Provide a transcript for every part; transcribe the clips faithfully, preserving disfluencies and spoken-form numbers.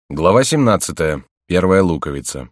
Глава семнадцатая. Первая луковица.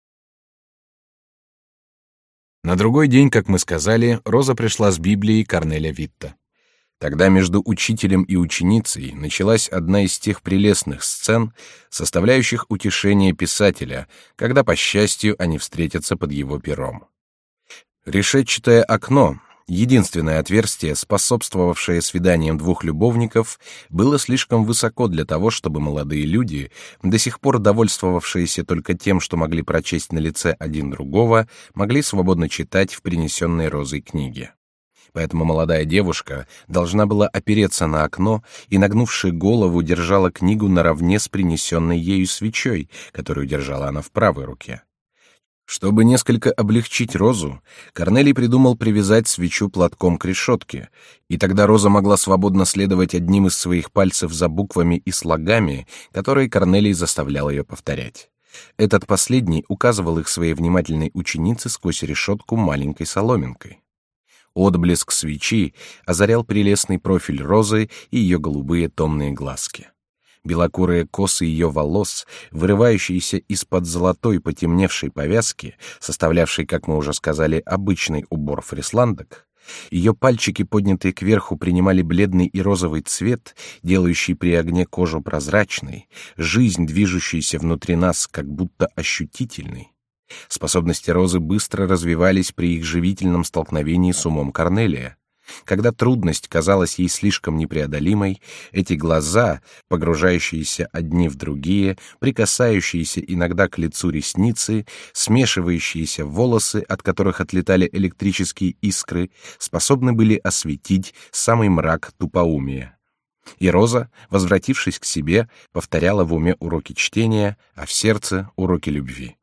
На другой день, как мы сказали, Роза пришла с Библией Корнеля Витта. Тогда между учителем и ученицей началась одна из тех прелестных сцен, составляющих утешение писателя, когда, по счастью, они встретятся под его пером. Решетчатое окно, единственное отверстие, способствовавшее свиданиям двух любовников, было слишком высоко для того, чтобы молодые люди, до сих пор довольствовавшиеся только тем, что могли прочесть на лице один другого, могли свободно читать в принесенной Розой книге. Поэтому молодая девушка должна была опереться на окно и, нагнувши голову, держала книгу наравне с принесенной ею свечой, которую держала она в правой руке. Чтобы несколько облегчить Розу, Корнелий придумал привязать свечу платком к решетке, и тогда Роза могла свободно следовать одним из своих пальцев за буквами и слогами, которые Корнелий заставлял ее повторять. Этот последний указывал их своей внимательной ученице сквозь решетку маленькой соломинкой. Отблеск свечи озарял прелестный профиль Розы и ее голубые томные глазки. Белокурые косы ее волос, вырывающиеся из-под золотой потемневшей повязки, составлявшей, как мы уже сказали, обычный убор фрисландок, ее пальчики, поднятые кверху, принимали бледный и розовый цвет, делающий при огне кожу прозрачной, жизнь, движущаяся внутри нас, как будто ощутительной. Способности Розы быстро развивались при их живительном столкновении с умом Корнелия. Когда трудность казалась ей слишком непреодолимой, эти глаза, погружающиеся одни в другие, прикасающиеся иногда к лицу ресницы, смешивающиеся волосы, от которых отлетали электрические искры, способны были осветить самый мрак тупоумия. И Роза, возвратившись к себе, повторяла в уме уроки чтения, а в сердце — уроки любви.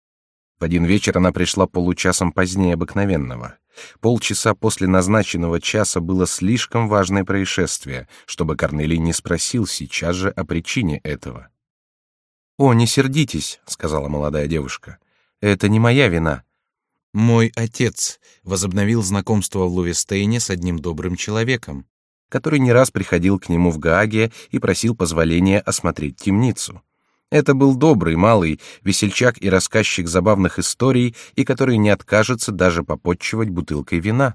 В один вечер она пришла получасом позднее обыкновенного. Полчаса после назначенного часа было слишком важное происшествие, чтобы Корнелий не спросил сейчас же о причине этого. «О, не сердитесь», — сказала молодая девушка. «Это не моя вина. Мой отец возобновил знакомство в Лувестейне с одним добрым человеком, который не раз приходил к нему в Гааге и просил позволения осмотреть темницу. Это был добрый, малый, весельчак и рассказчик забавных историй, и который не откажется даже попотчевать бутылкой вина».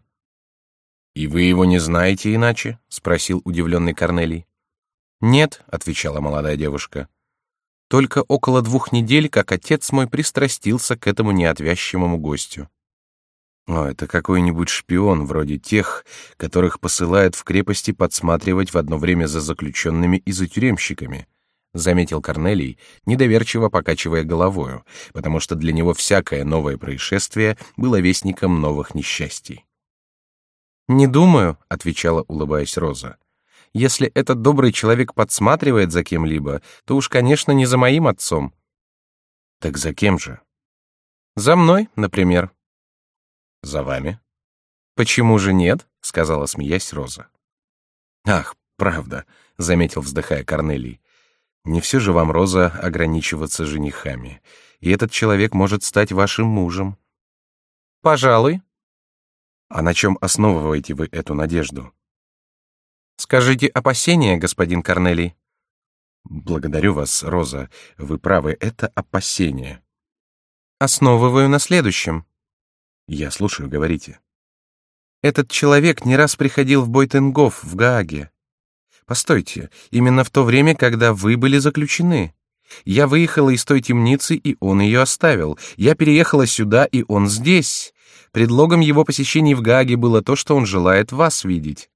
«И вы его не знаете иначе?» — спросил удивленный Корнелий. «Нет», — отвечала молодая девушка. «Только около двух недель, как отец мой пристрастился к этому неотвязчивому гостю». «О, это какой-нибудь шпион, вроде тех, которых посылают в крепости подсматривать в одно время за заключенными и за тюремщиками», — заметил Корнелий, недоверчиво покачивая головою, потому что для него всякое новое происшествие было вестником новых несчастий. «Не думаю», — отвечала, улыбаясь Роза. «Если этот добрый человек подсматривает за кем-либо, то уж, конечно, не за моим отцом». «Так за кем же?» «За мной, например». «За вами?» «Почему же нет?» — сказала, смеясь, Роза. «Ах, правда», — заметил, вздыхая, Корнелий. «Не все же вам, Роза, ограничиваться женихами, и этот человек может стать вашим мужем». «Пожалуй». «А на чем основываете вы эту надежду?» «Скажите опасения, господин Корнелий». «Благодарю вас, Роза, вы правы, это опасения». «Основываю на следующем». «Я слушаю, говорите». «Этот человек не раз приходил в Бойтенгоф в Гааге. Постойте, именно в то время, когда вы были заключены. Я выехала из той темницы, и он ее оставил. Я переехала сюда, и он здесь. Предлогом его посещений в Гааге было то, что он желает вас видеть».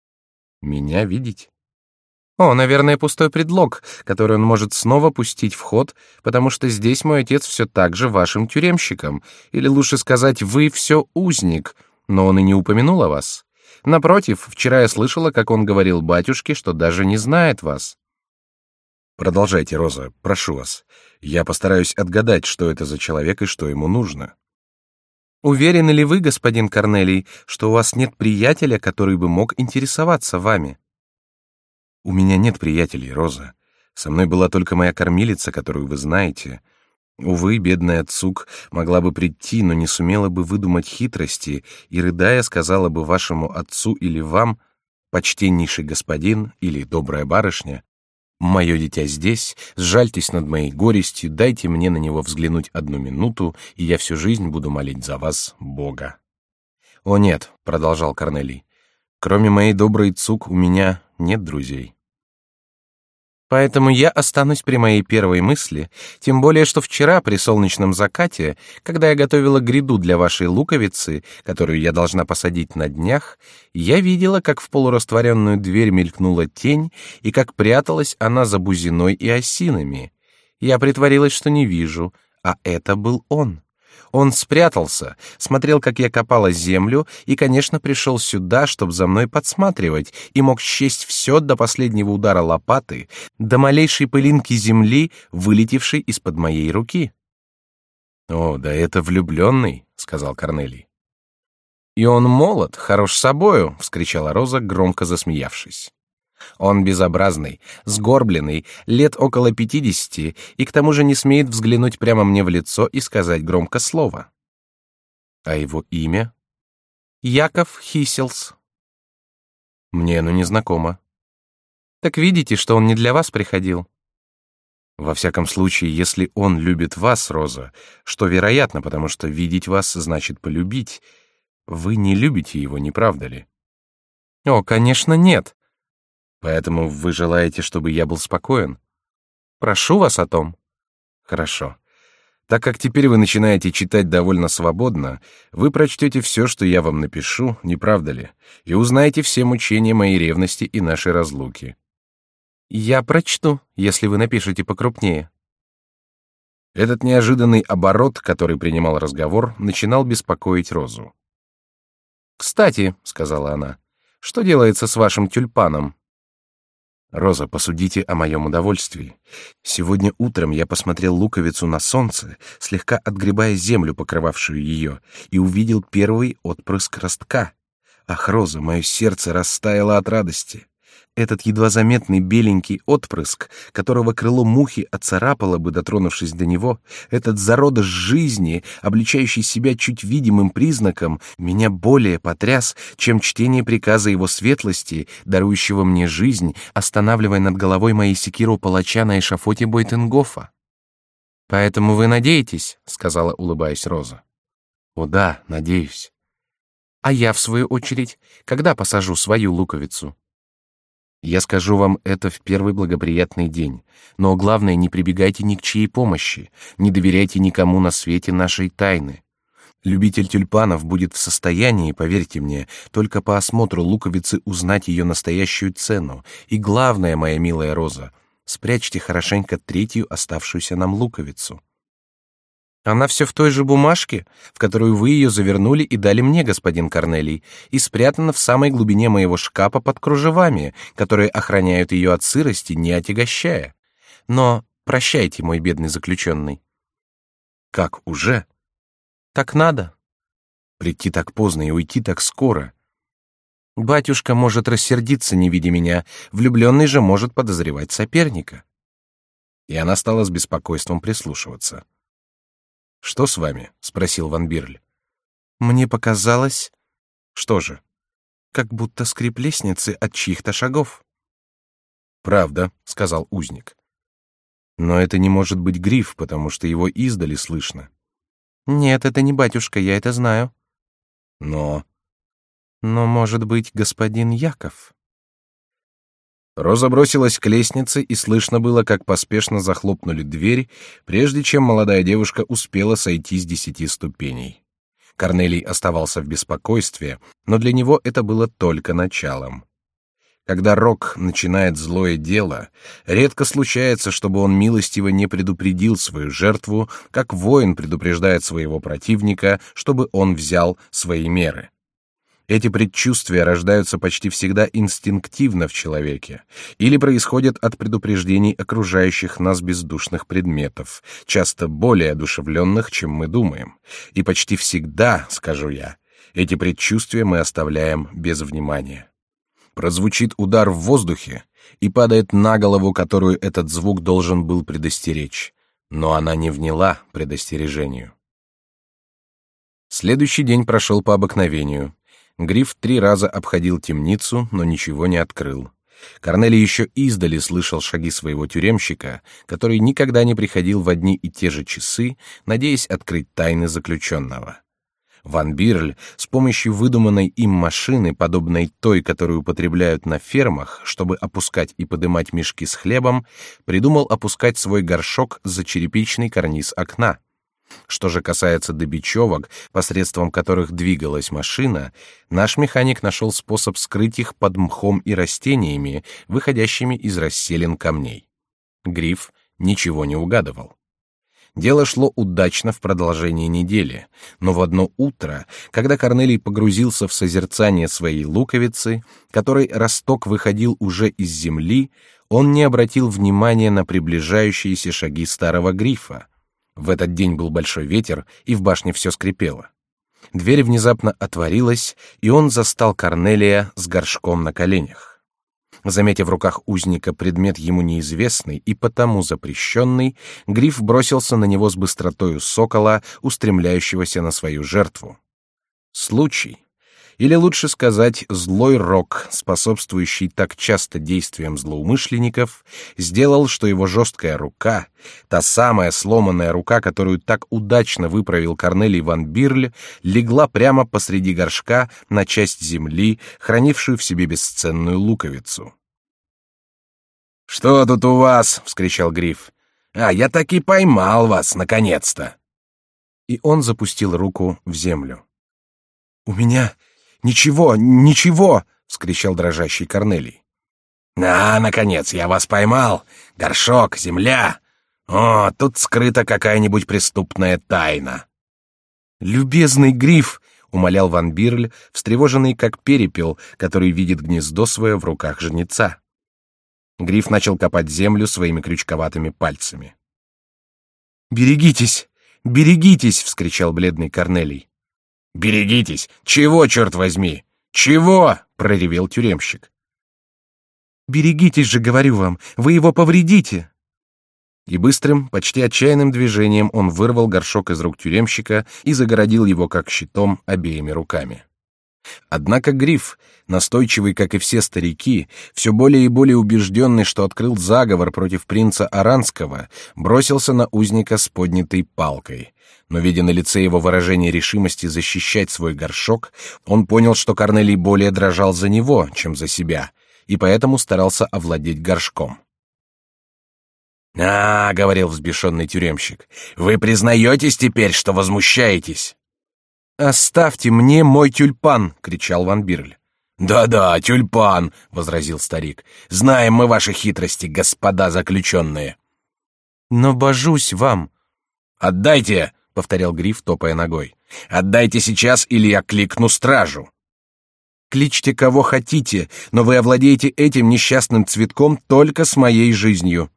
«Меня видеть?» «О, наверное, пустой предлог, который он может снова пустить в ход, потому что здесь мой отец все так же вашим тюремщиком, или лучше сказать, вы все узник, но он и не упомянул о вас. Напротив, вчера я слышала, как он говорил батюшке, что даже не знает вас». «Продолжайте, Роза, прошу вас. Я постараюсь отгадать, что это за человек и что ему нужно». «Уверены ли вы, господин Корнелий, что у вас нет приятеля, который бы мог интересоваться вами?» «У меня нет приятелей, Роза. Со мной была только моя кормилица, которую вы знаете. Увы, бедная Цук могла бы прийти, но не сумела бы выдумать хитрости и, рыдая, сказала бы вашему отцу или вам, почтеннейший господин или добрая барышня, Мое дитя здесь, сжальтесь над моей горестью, дайте мне на него взглянуть одну минуту, и я всю жизнь буду молить за вас Бога». «О нет», — продолжал Корнелий, — «кроме моей доброй Цук у меня нет друзей». «Поэтому я останусь при моей первой мысли, тем более что вчера при солнечном закате, когда я готовила гряду для вашей луковицы, которую я должна посадить на днях, я видела, как в полурастворенную дверь мелькнула тень и как пряталась она за бузиной и осинами. Я притворилась, что не вижу, а это был он. Он спрятался, смотрел, как я копала землю, и, конечно, пришел сюда, чтобы за мной подсматривать, и мог счесть все до последнего удара лопаты, до малейшей пылинки земли, вылетевшей из-под моей руки». «О, да это влюбленный», — сказал Корнелий. «И он молод, хорош собою», — вскричала Роза, громко засмеявшись. «Он безобразный, сгорбленный, лет около пятидесяти, и к тому же не смеет взглянуть прямо мне в лицо и сказать громко слово». «А его имя?» «Яков Хисселс». «Мне оно не знакомо». «Так видите, что он не для вас приходил». «Во всяком случае, если он любит вас, Роза, что вероятно, потому что видеть вас значит полюбить, вы не любите его, не правда ли?» «О, конечно, нет». «Поэтому вы желаете, чтобы я был спокоен?» «Прошу вас о том». «Хорошо. Так как теперь вы начинаете читать довольно свободно, вы прочтете все, что я вам напишу, не правда ли, и узнаете все мучения моей ревности и нашей разлуки». «Я прочту, если вы напишете покрупнее». Этот неожиданный оборот, который принимал разговор, начинал беспокоить Розу. «Кстати», — сказала она, — «что делается с вашим тюльпаном?» «Роза, посудите о моем удовольствии. Сегодня утром я посмотрел луковицу на солнце, слегка отгребая землю, покрывавшую ее, и увидел первый отпрыск ростка. Ах, Роза, мое сердце растаяло от радости. Этот едва заметный беленький отпрыск, которого крыло мухи оцарапало бы, дотронувшись до него, этот зародыш жизни, обличающий себя чуть видимым признаком, меня более потряс, чем чтение приказа его светлости, дарующего мне жизнь, останавливая над головой моей секиру палача на эшафоте Бойтенгофа. «Поэтому вы надеетесь?» — сказала, улыбаясь Роза. «О да, надеюсь». «А я, в свою очередь, когда посажу свою луковицу?» «Я скажу вам это в первый благоприятный день, но главное, не прибегайте ни к чьей помощи, не доверяйте никому на свете нашей тайны. Любитель тюльпанов будет в состоянии, поверьте мне, только по осмотру луковицы узнать ее настоящую цену, и главное, моя милая Роза, спрячьте хорошенько третью оставшуюся нам луковицу». «Она все в той же бумажке, в которую вы ее завернули и дали мне, господин Корнелий, и спрятана в самой глубине моего шкафа под кружевами, которые охраняют ее от сырости, не отягощая. Но прощайте, мой бедный заключенный». «Как, уже?» «Так надо». «Прийти так поздно и уйти так скоро». «Батюшка может рассердиться, не видя меня, влюбленный же может подозревать соперника». И она стала с беспокойством прислушиваться. «Что с вами?» — спросил Ван Бирль. «Мне показалось...» «Что же?» «Как будто скрип лестницы от чьих-то шагов». «Правда», — сказал узник. «Но это не может быть Гриф, потому что его издали слышно». «Нет, это не батюшка, я это знаю». «Но...» «Но, может быть, господин Яков». Роза бросилась к лестнице, и слышно было, как поспешно захлопнули дверь, прежде чем молодая девушка успела сойти с десяти ступеней. Корнелий оставался в беспокойстве, но для него это было только началом. Когда Рок начинает злое дело, редко случается, чтобы он милостиво не предупредил свою жертву, как воин предупреждает своего противника, чтобы он взял свои меры. Эти предчувствия рождаются почти всегда инстинктивно в человеке или происходят от предупреждений окружающих нас бездушных предметов, часто более одушевленных, чем мы думаем. И почти всегда, скажу я, эти предчувствия мы оставляем без внимания. Прозвучит удар в воздухе и падает на голову, которую этот звук должен был предостеречь, но она не вняла предостережению. Следующий день прошел по обыкновению. Гриф три раза обходил темницу, но ничего не открыл. Корнелий еще издали слышал шаги своего тюремщика, который никогда не приходил в одни и те же часы, надеясь открыть тайны заключенного. Ван Бирль с помощью выдуманной им машины, подобной той, которую употребляют на фермах, чтобы опускать и подымать мешки с хлебом, придумал опускать свой горшок за черепичный карниз окна. Что же касается добечевок, посредством которых двигалась машина, наш механик нашел способ скрыть их под мхом и растениями, выходящими из расселин камней. Гриф ничего не угадывал. Дело шло удачно в продолжении недели, но в одно утро, когда Корнелий погрузился в созерцание своей луковицы, которой росток выходил уже из земли, он не обратил внимания на приближающиеся шаги старого Грифа. В этот день был большой ветер, и в башне все скрипело. Дверь внезапно отворилась, и он застал Корнелия с горшком на коленях. Заметив в руках узника предмет ему неизвестный и потому запрещенный, Гриф бросился на него с быстротою сокола, устремляющегося на свою жертву. Случай, или лучше сказать, злой рок, способствующий так часто действиям злоумышленников, сделал, что его жесткая рука, та самая сломанная рука, которую так удачно выправил Корнелий ван Бирль, легла прямо посреди горшка на часть земли, хранившую в себе бесценную луковицу. «Что тут у вас?» — вскричал Гриф. «А, я так и поймал вас, наконец-то!» И он запустил руку в землю. «У меня... «Ничего, ничего!» — вскричал дрожащий Корнелий. «А, наконец, я вас поймал! Горшок, земля! О, тут скрыта какая-нибудь преступная тайна!» «Любезный Гриф!» — умолял ван Бирль, встревоженный как перепел, который видит гнездо свое в руках жнеца. Гриф начал копать землю своими крючковатыми пальцами. «Берегитесь! Берегитесь!» — вскричал бледный Корнелий. «Берегитесь! Чего, черт возьми? Чего?» — проревел тюремщик. «Берегитесь же, говорю вам, вы его повредите!» И быстрым, почти отчаянным движением он вырвал горшок из рук тюремщика и загородил его как щитом обеими руками. Однако Гриф, настойчивый, как и все старики, все более и более убежденный, что открыл заговор против принца Аранского, бросился на узника с поднятой палкой. Но, видя на лице его выражение решимости защищать свой горшок, он понял, что Корнелий более дрожал за него, чем за себя, и поэтому старался овладеть горшком. «А, — говорил взбешенный тюремщик, — вы признаетесь теперь, что возмущаетесь?» «Оставьте мне мой тюльпан!» — кричал ван Бирль. «Да-да, тюльпан!» — возразил старик. «Знаем мы ваши хитрости, господа заключенные!» «Но божусь вам!» «Отдайте!» — повторял Гриф, топая ногой. «Отдайте сейчас, или я кликну стражу!» «Кличьте кого хотите, но вы овладеете этим несчастным цветком только с моей жизнью!»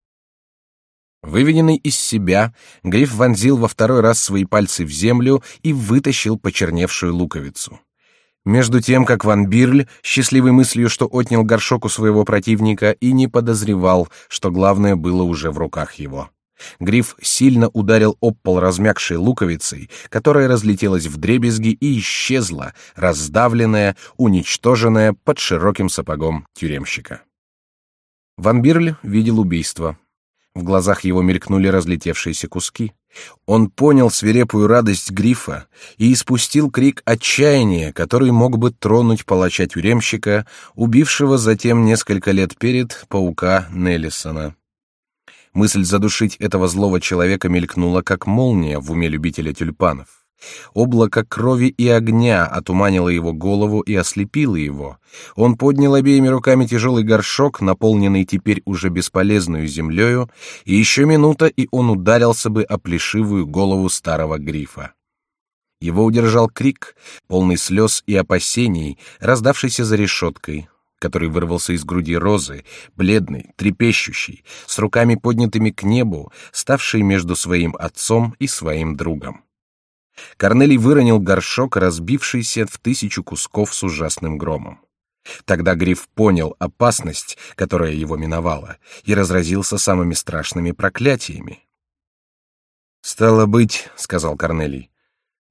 Выведенный из себя, Гриф вонзил во второй раз свои пальцы в землю и вытащил почерневшую луковицу. Между тем, как ван Бирль, счастливой мыслью, что отнял горшок у своего противника, и не подозревал, что главное было уже в руках его. Гриф сильно ударил об пол размягшей луковицей, которая разлетелась вдребезги и исчезла, раздавленная, уничтоженная под широким сапогом тюремщика. Ван Бирль видел убийство. В глазах его мелькнули разлетевшиеся куски. Он понял свирепую радость Грифа и испустил крик отчаяния, который мог бы тронуть палача-тюремщика, убившего затем несколько лет перед паука Неллисона. Мысль задушить этого злого человека мелькнула, как молния в уме любителя тюльпанов. Облако крови и огня отуманило его голову и ослепило его. Он поднял обеими руками тяжелый горшок, наполненный теперь уже бесполезную землею, и еще минута, и он ударился бы о плешивую голову старого Грифа. Его удержал крик, полный слез и опасений, раздавшийся за решеткой, который вырвался из груди Розы, бледный, трепещущий, с руками поднятыми к небу, ставший между своим отцом и своим другом. Корнелий выронил горшок, разбившийся в тысячу кусков с ужасным громом. Тогда Гриф понял опасность, которая его миновала, и разразился самыми страшными проклятиями. «Стало быть, — сказал Корнелий, —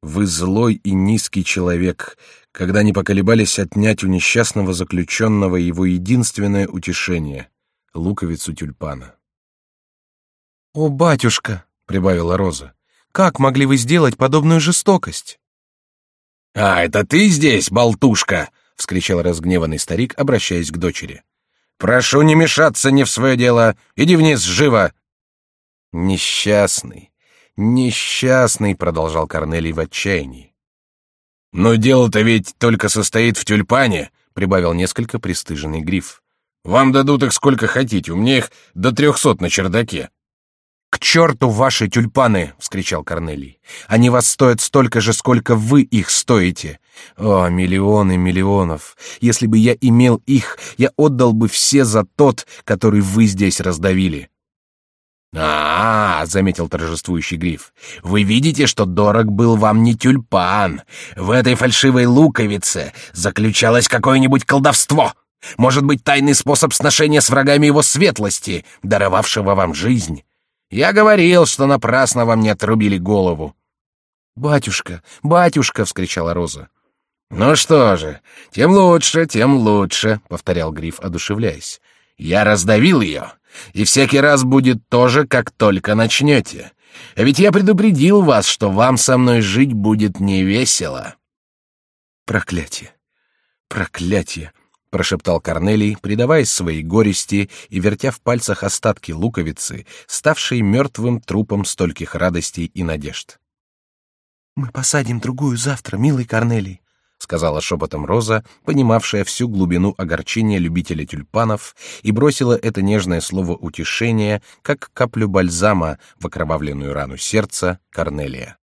Вы злой и низкий человек, когда не поколебались отнять у несчастного заключенного его единственное утешение — луковицу тюльпана. «О, батюшка!» — прибавила Роза. «Как могли вы сделать подобную жестокость?» «А, это ты здесь, болтушка!» — вскричал разгневанный старик, обращаясь к дочери. «Прошу не мешаться не в свое дело! Иди вниз, живо!» «Несчастный, несчастный!» — продолжал Корнелий в отчаянии. «Но дело-то ведь только состоит в тюльпане!» — прибавил несколько пристыженный Гриф. «Вам дадут их сколько хотите, у меня их до трехсот на чердаке». «К черту ваши тюльпаны!» — вскричал Корнелий. «Они вас стоят столько же, сколько вы их стоите. О, миллионы миллионов! Если бы я имел их, я отдал бы все за тот, который вы здесь раздавили». «А-а-а!» — заметил торжествующий Гриф. «Вы видите, что дорог был вам не тюльпан. В этой фальшивой луковице заключалось какое-нибудь колдовство. Может быть, тайный способ сношения с врагами его светлости, даровавшего вам жизнь. Я говорил, что напрасно вам не отрубили голову». «Батюшка, батюшка!» — вскричала Роза. «Ну что же, тем лучше, тем лучше», — повторял Гриф, одушевляясь. «Я раздавил ее, и всякий раз будет то же, как только начнете. А ведь я предупредил вас, что вам со мной жить будет невесело». «Проклятие! Проклятие!» — прошептал Корнелий, предаваясь своей горести и вертя в пальцах остатки луковицы, ставшей мертвым трупом стольких радостей и надежд. «Мы посадим другую завтра, милый Корнелий», — сказала шепотом Роза, понимавшая всю глубину огорчения любителя тюльпанов, и бросила это нежное слово утешения, как каплю бальзама в окровавленную рану сердца Корнелия.